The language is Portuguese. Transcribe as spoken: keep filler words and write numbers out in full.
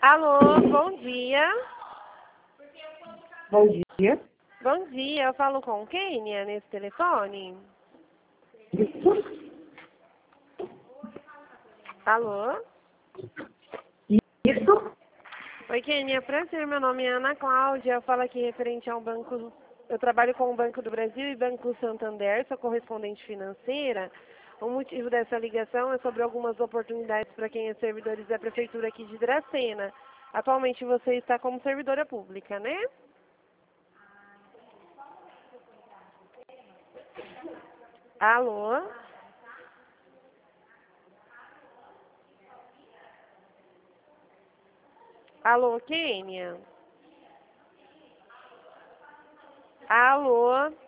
Alô, bom dia. Bom dia. Bom dia, eu falo com Kênia nesse telefone? Isso? Alô? Isso? Oi, Kênia, prazer, meu nome é Ana Cláudia, eu falo aqui referente ao banco, eu trabalho com o Banco do Brasil e Banco Santander, sou correspondente financeira. O motivo dessa ligação é sobre algumas oportunidades para quem é servidores da Prefeitura aqui de Dracena. Atualmente você está como servidora pública, né? Alô? Alô, Kênia? Alô?